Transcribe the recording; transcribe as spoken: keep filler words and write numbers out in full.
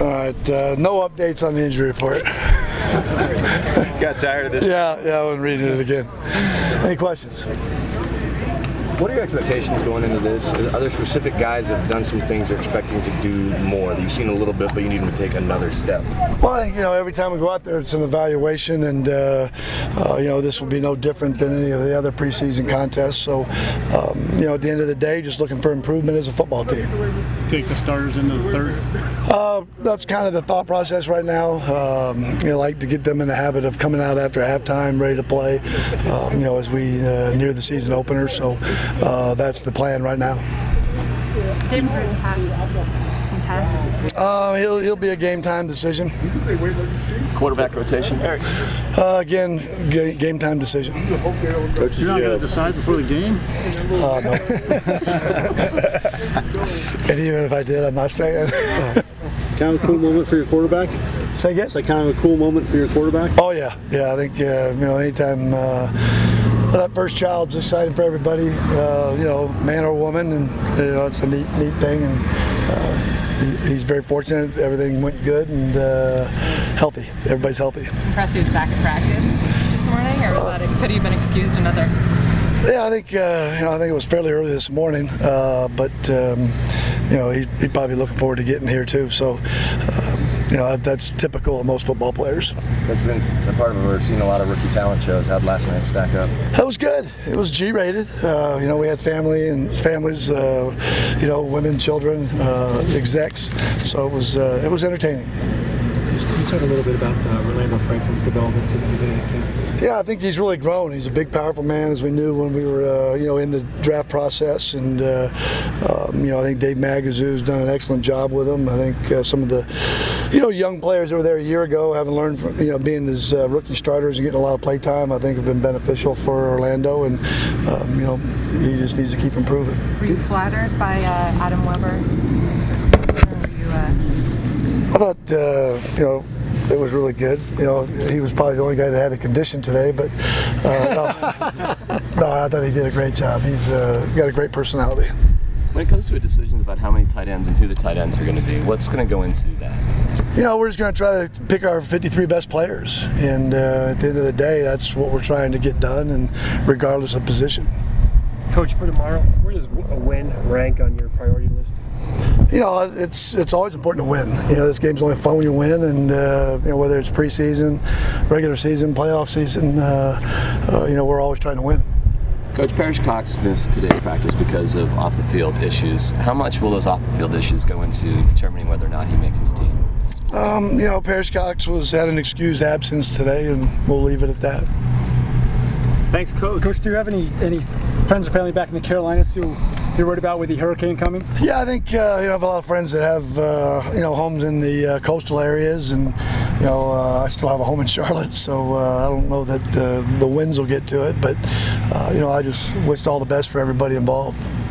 All right, uh, no updates on the injury report. Got tired of this? Yeah, yeah, I wasn't reading it again. Any questions? What are your expectations going into this? Are there specific guys that have done some things you're expecting to do more? That you've seen a little bit, but you need them to take another step? Well, I think, you know, every time we go out there, it's an evaluation, and, uh, uh, you know, this will be no different than any of the other preseason contests. So, um, you know, at the end of the day, just looking for improvement as a football team. Take the starters into the third? Uh, that's kind of the thought process right now. Um, you know, like to get them in the habit of coming out after halftime, ready to play, um, you know, as we uh, near the season opener. So uh, that's the plan right now. Didn't hurt to pass some tests. Uh, he'll, he'll be a game time decision. Quarterback rotation, Eric. Uh, again, g- game time decision. Coach, you're not going to decide before the game? Uh, no. And even if I did, I'm not saying. Kind of a cool moment for your quarterback? Say again? It's like kind of a cool moment for your quarterback? Oh yeah, yeah. I think uh, you know anytime uh, that first child's exciting for everybody. Uh, you know, man or woman, and you know it's a neat, neat thing. And uh, he, he's very fortunate. Everything went good and uh, healthy. Everybody's healthy. Impressed he was back at practice this morning, or was that could he have been excused another? Yeah, I think uh, you know I think it was fairly early this morning, uh, but um, you know he, he's probably looking forward to getting here too. So. Um, You know, that's typical of most football players. That's been a part of it. We've seen a lot of rookie talent shows. How'd last night stack up? That was good. It was G-rated. Uh, you know, we had family and families, uh, you know, women, children, uh, execs. So it was uh, it was entertaining. Can you talk a little bit about uh, Orlando Franklin's development since the beginning of camp? Yeah, I think he's really grown. He's a big, powerful man, as we knew when we were, uh, you know, in the draft process. And uh, um, you know, I think Dave Magazoo's done an excellent job with him. I think uh, some of the, you know, young players that were there a year ago, having learned from, you know, being his uh, rookie starters and getting a lot of play time, I think have been beneficial for Orlando. And um, you know, he just needs to keep improving. Were you flattered by uh, Adam Weber? Or were you, uh... I thought, uh, you know. It was really good. You know, he was probably the only guy that had a condition today, but uh, no, no, I thought he did a great job. He's uh, got a great personality. When it comes to decisions about how many tight ends and who the tight ends are going to be, what's going to go into that? You know, we're just going to try to pick our fifty-three best players, and uh, at the end of the day, that's what we're trying to get done, and regardless of position. Coach, for tomorrow, where does a win rank on your priority list? You know, it's it's always important to win. You know, this game's only fun when you win, and uh, you know whether it's preseason, regular season, playoff season, uh, uh, you know we're always trying to win. Coach, Parrish Cox missed today's practice because of off-the-field issues. How much will those off-the-field issues go into determining whether or not he makes his team? Um, you know, Parrish Cox was had an excused absence today, and we'll leave it at that. Thanks, Coach. Coach, do you have any any friends or family back in the Carolinas who you're worried about with the hurricane coming? Yeah, I think uh, you know, I have a lot of friends that have uh, you know homes in the uh, coastal areas, and you know uh, I still have a home in Charlotte, so uh, I don't know that uh, the winds will get to it, but uh, you know I just wished all the best for everybody involved.